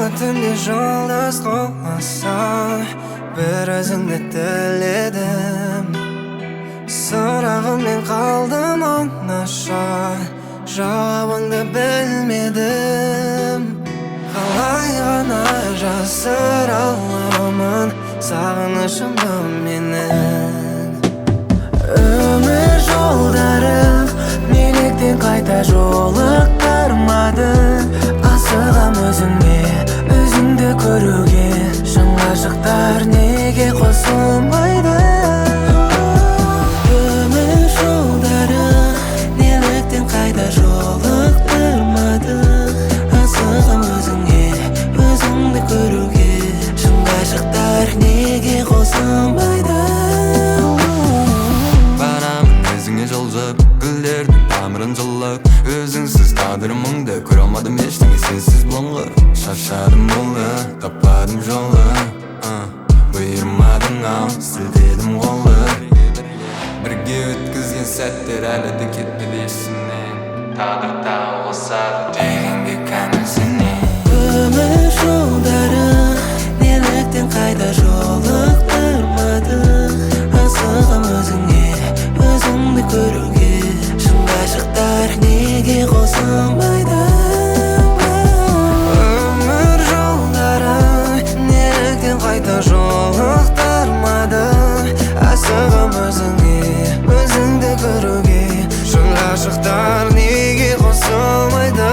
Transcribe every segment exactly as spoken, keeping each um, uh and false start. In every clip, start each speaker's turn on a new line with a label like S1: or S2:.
S1: Айлы түнде жалғыз қалмасам, бір өзіңді тіледім. Сұрағыммен қалдым оңаша, жауабыңды білмедім. Қалай ғана жасыра аламын сағынышымды менің. Өмір жолдарым неліктен қайта жолықтырмады? Асығам өзіңе, өзіңді көруге. Шын ғашықтар неге қосылмайды? Өмір жолдарым неліктен қайта жолықтырмады? Асығам өзіңе, өзіңді көруге. Шын ғашықтар неге қосылмайды?
S2: Барамын өзіңе жылжып, гүлдердің тамырын жылып. Өзіңсіз тағдырымыңды көре алмадым ештеңе сенсіз бұлыңғыр. Шаршадым болды, таппадым жолы, бұйырмадың ау, сілтедім қолы. Бірге өткізген сәттер әлі де кетпеді есімнен. Тағдыр тағы қосады дегенге кәміл сенен.
S1: Өмір жолдары неліктен қайта жолықтырмады? Асығам өзіңе, өзіңді көруге. Шын ғашықтар неге қосылмайды? Өмір жолдары неліктен қайта жолықтырмады? Асығам өзіңе, өзіңді көруге. Шын ғашықтар неге қосылмайды?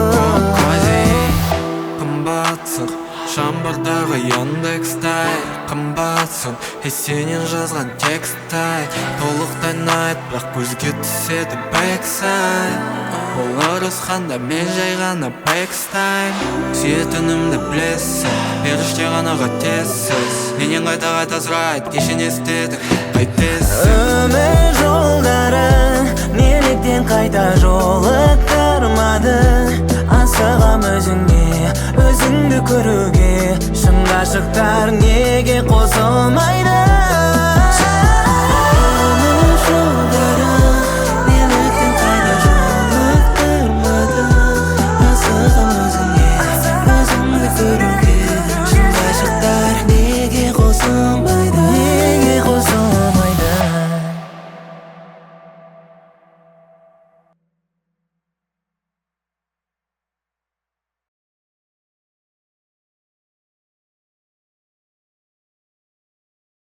S2: Қымбатсың, шамбардағы Яндекстай. Қымбатсың, есенен жазған тексттай. Толықтай найт, бірақ көзге түседі бэксайд. Ол ұрысқанда мен жай ғана бэкстайм. Сүйетінімді білесің, періште ғана қатесіз. Менен қайта-қайта сұрайды, кеше не істедің, қайтесің?
S1: Өмір жолдары неліктен қайта жолықтырмады? Асығам өзіңе, өзіңді көруге. Шын ғашықтар неге қосылмайды?